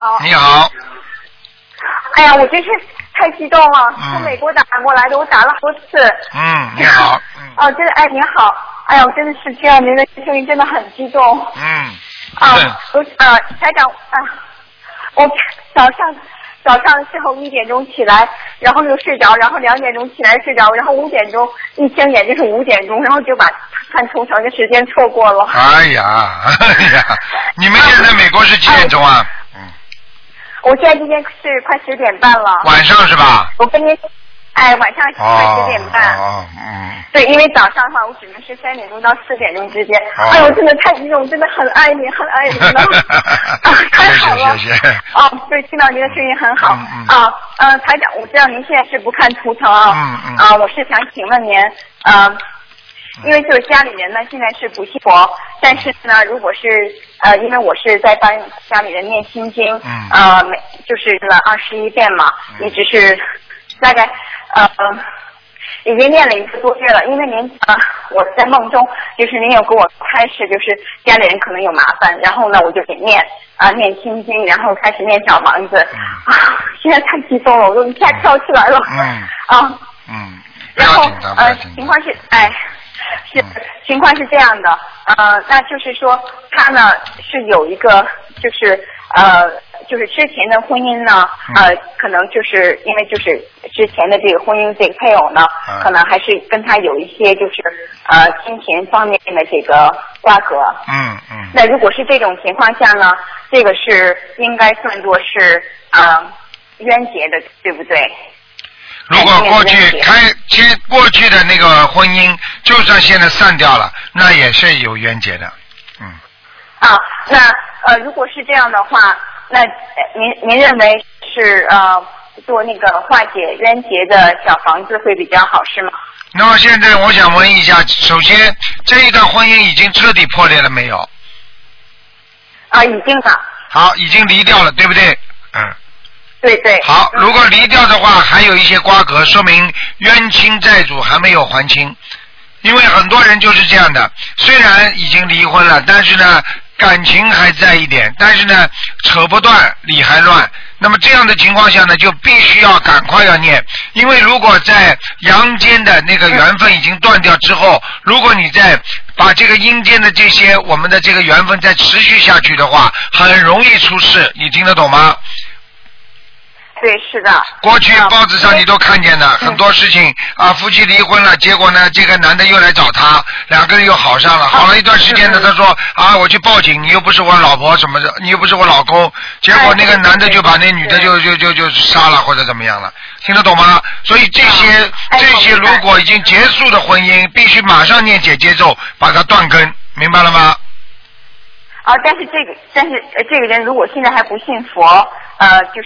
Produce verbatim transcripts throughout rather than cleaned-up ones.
好。 你好。 哎呀，我真是太激动了， 嗯、 从美国打过来的，我打了好多次。 嗯，你好。嗯、 哦，真的，哎，您好，哎呀，我真的是听到您的声音，真的很激动。 嗯。 啊，我呃，台长啊，我早上早上的时候一点钟起来，然后就睡着，然后两点钟起来睡着，然后五点钟一睁眼就是五点钟，然后就把看图腾的时间错过了。 哎呀，哎呀，你们现在美国是几点钟啊？嗯。 我现在今天是快十点半了。 晚上是吧？ 我跟您，哎，晚上快十点半。 哦，嗯。 对，因为早上的话，我只能是三点钟到四点钟之间。 哦、 哎呦，真的太激动，真的很爱你，很爱你了。啊，太好了。 谢谢谢谢。 哦，对，听到您的声音很好。 嗯嗯。 啊，呃，台长，我知道您现在是不看图腾啊。 嗯嗯。 啊，我是想请问您，呃。因为就是家里人呢，现在是不信佛，但是呢，如果是呃，因为我是在帮家里人念心经， 嗯， 呃，每就是了二十一遍嘛，一直是大概呃已经念了一个多月了。因为您呃，我在梦中就是您有给我开示，就是家里人可能有麻烦，然后呢，我就给念啊、呃、念心经，然后开始念小房子， 嗯、 啊，现在太激动了，我都一下跳起来了， 嗯， 啊， 嗯， 然后呃，情况是哎。是情况是这样的，呃，那就是说他呢是有一个，就是呃，就是之前的婚姻呢，呃，可能就是因为就是之前的这个婚姻这个配偶呢， 嗯、 可能还是跟他有一些就是呃金钱方面的这个瓜葛。 嗯嗯。 那如果是这种情况下呢，这个是应该算作是呃冤结的，对不对？ 如果过去开接过去的那个婚姻，就算现在散掉了，那也是有冤结的，嗯。 啊，那呃，如果是这样的话，那您您认为是呃做那个化解冤结的小房子会比较好，是吗？ 那么现在我想问一下，首先这一段婚姻已经彻底破裂了没有？ 啊，已经了。 好，已经离掉了，对不对？嗯。 对对。 好，如果离掉的话，还有一些瓜葛，说明冤亲债主还没有还清。因为很多人就是这样的，虽然已经离婚了，但是呢，感情还在一点，但是呢，扯不断，理还乱。那么这样的情况下呢，就必须要赶快要念，因为如果在阳间的那个缘分已经断掉之后，如果你再把这个阴间的这些我们的这个缘分再持续下去的话，很容易出事，你听得懂吗？ 对，是的。 过去报纸上你都看见的、嗯、很多事情啊，夫妻离婚了，结果呢，这个男的又来找他，两个人又好上了，好了一段时间呢，他说啊，我去报警，你又不是我老婆什么的，你又不是我老公，结果那个男的就把那女的就就就就杀了或者怎么样了，听得懂吗？所以这些这些如果已经结束的婚姻，必须马上念解结咒把它断根，明白了吗？ 啊，但是这个但是呃这个人如果现在还不信佛，呃，就是。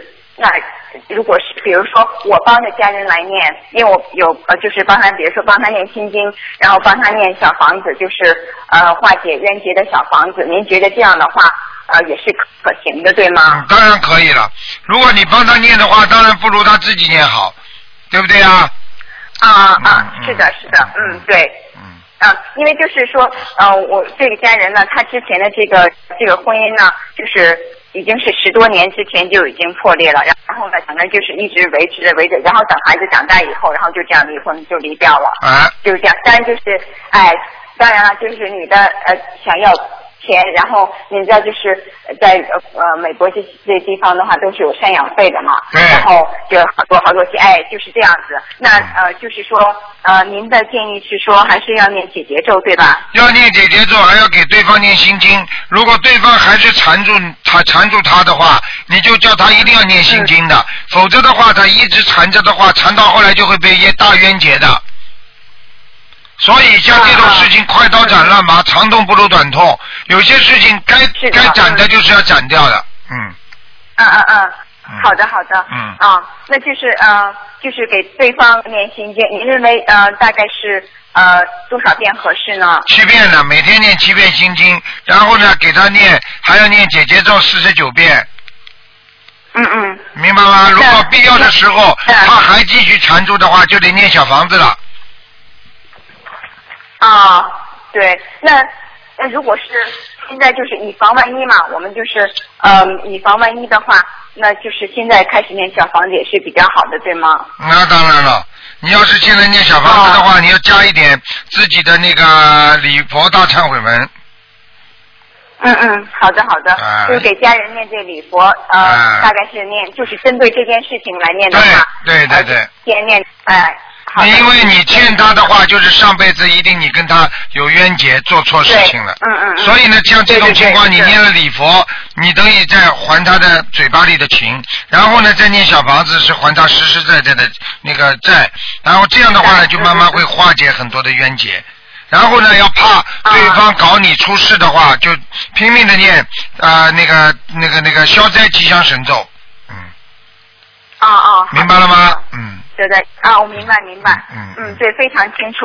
那如果是比如说我帮着家人来念，因为我有呃就是帮他，比如说帮他念心经，然后帮他念小房子，就是呃化解冤结的小房子，您觉得这样的话呃也是可行的，对吗？ 嗯，当然可以了。如果你帮他念的话，当然不如他自己念好，对不对啊？ 啊啊，是的，是的，嗯，对。 嗯。 啊，因为就是说，呃，我这个家人呢，他之前的这个这个婚姻呢，就是已经是十多年之前就已经破裂了，然后呢，反正就是一直维持着维持，然后等孩子长大以后，然后就这样离婚就离掉了， 啊， 就是这样。当然就是，哎，当然了，就是女的呃想要钱，然后你知道就是在呃美国这这地方的话都是有赡养费的嘛， 对， 然后就好多好多钱，哎，就是这样子。那呃就是说呃您的建议是说还是要念解结咒对吧？ 要念解结咒，还要给对方念心经。如果对方还是缠住他缠住他的话，你就叫他一定要念心经的，嗯、否则的话他一直缠着的话，缠到后来就会被一大冤结的。所以像这种事情快刀斩乱麻，长痛不如短痛。有些事情该该斩的就是要斩掉的，嗯。 嗯嗯嗯，好的好的。 嗯。 啊，那就是呃，就是给对方念心经，你认为呃大概是呃多少遍合适呢？ 七遍呢，每天念七遍心经，然后呢给他念还要念解结咒四十九遍。 嗯嗯。 明白吗？如果必要的时候他还继续缠住的话，就得念小房子了。 啊，对，那那如果是现在就是以防万一嘛，我们就是呃以防万一的话，那就是现在开始念小房子也是比较好的，对吗？ 那当然了，你要是现在念小房子的话，哦、你要加一点自己的那个礼佛大忏悔文。 嗯嗯，好的好的， 啊、 就是给家人念这礼佛，呃，啊、大概是念，就是针对这件事情来念的话， 对对对对， 先念，哎、呃， 因为你欠他的话，就是上辈子一定你跟他有冤结，做错事情了， 嗯嗯， 所以呢，像这种情况，你念了礼佛，你等于在还他的嘴巴里的情，然后呢，再念小房子是还他实实在在的那个债，然后这样的话呢，就慢慢会化解很多的冤结。然后呢，要怕对方搞你出事的话，就拼命的念啊、呃、那个那个那个消灾吉祥神咒，嗯。 哦哦。 明白了吗？嗯。 对对啊，我明白明白。 嗯。 嗯，对，非常清楚。